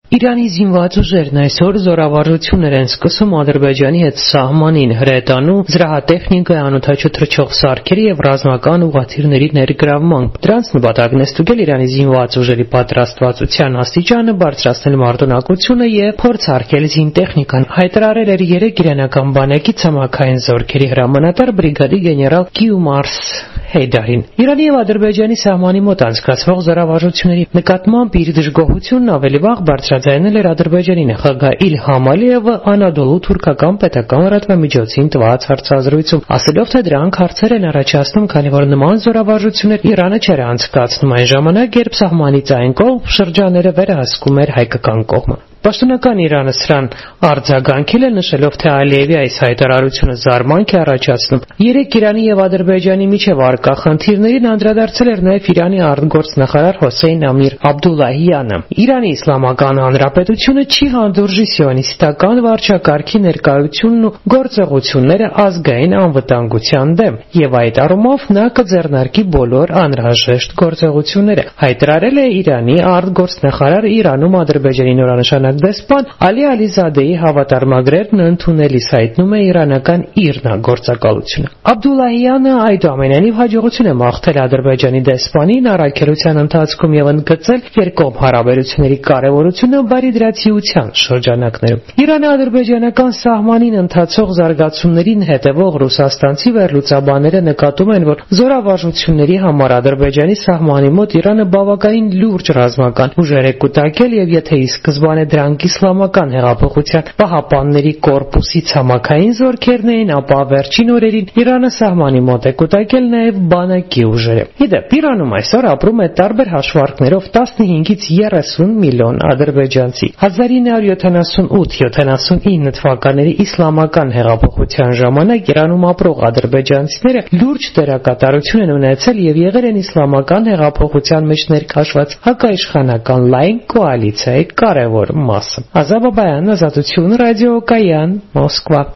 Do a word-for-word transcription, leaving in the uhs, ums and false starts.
Իրանի զինված ուժերն այսօր զորավարժություններ են սկսում Ադրբեջանի հետ սահմանին հրետանու, զրահատեխնիկայի, անօդաչու թռչող սարքերի եւ ռազմական ուղղաթիռների ներգրավմամբ։ Դրանց նպատակն է ստուգել Իրանի զինված ուժերի պատրաստվածության աստիճանը, բարձրացնել մարտունակությունը եւ փորձ արկել զինտեխնիկան, հայտարարել էր երեք իրանական բանակի ցամաքային զորքերի հրամանատար բրիգադի գեներալ Կիումարս Հեյդարին։ Իրանի եւ Ադրբեջանի սահմանի մոտ անցկացվող զորավարժությունների նկատմամբ իր դժգոհությունն ավելի վաղ բարձրաձայնել էր Ադրբեջանի նախագահ Իլհամ Ալիևը Անադոլու թուրքական պետական լրատվամիջոցին տված հարցազրույցում, ասելով, թե դրանք հարցեր են առաջացնում, քանի որ նման զորավարժություններ Իրանը չէր անցկացնում այն ժամանակ, երբ սահմանից այն կողմ շրջանները վերահսկում էր հայկական կողմը։ Պաշտոնական Իրանը սրան արձագանքել է, նշելով, թե Ալիևի այս հայտարարությունը զարմանք է առաջացնում։ Երեք Իրանի եւ Ադրբեջանի միջև առկա խնդիրներին անդրադարձել էր նաեւ Իրանի արտգործնախարար Հոսեյն Ամիր Աբդուլլահյանը։ Իրանի Իսլամական Հանրապետությունը չի հանդուրժի սիոնիստական վարչակարգի ներկայությունն ու գործողությունները ազգային անվտանգության դեմ, եւ այդ առումով նա կձեռնարկի բոլոր անհրաժեշտ գործողությունները, հայտարարել է Իրանի արտգործնախարար Իրանում Ադրբեջանի նորանշանակ դեսպան Ալի Ալիզադեի հավատարմագրերն ընդունելիս հայտնում է իրանական ԻՌՆԱ գործակալությունը։ Աբդուլլահյանը այդուամենայնիվ հաջողություն է մաղթել Ադրբեջանի դեսպանին առաքելության ընթացքում եւ ընդգծել երկկողմ հարաբերությունների կարեւորությունը բարիդրացիության շրջանակներում։ Իրано-ադրբեջանական սահմանին ընթացող զարգացումներին հետևող ռուսաստանցի վերլուծաբանները նկատում են, որ զորավարժությունների համար Ադրբեջանի սահմանի մոտ Իրանը բավականին լուրջ ռազմական ուժեր է կուտակել եւ եթե ի սկզբանե դրանք իսլամական հեղափոխության պահապանների կորպուսի ցամաքային զորքերն էին, ապա վերջին օրերին Իրանը սահմանի մոտ է կուտակել նաեւ բանակի ուժերը։ Իդեպ Իրանում այսօր ապրում է տարբեր հաշվարկներով տասնհինգից երեսուն միլիոն ադրբեջանցի։ հազար ինը հարյուր յոթանասունութ յոթանասունինը թվականների իսլամական հեղափոխության ժամանակ Իրանում ապրող ադրբեջանցիները լուրջ դերակատարություն են ունեցել եւ եղել են իսլամական հեղափոխության մեջ ներքաշված հակաիշխանական լայն կոալիցիայի կարևոր մասը։ Ազատ Բաբայան, Ազատություն, Ռադիո Կայան, Մոսկվա։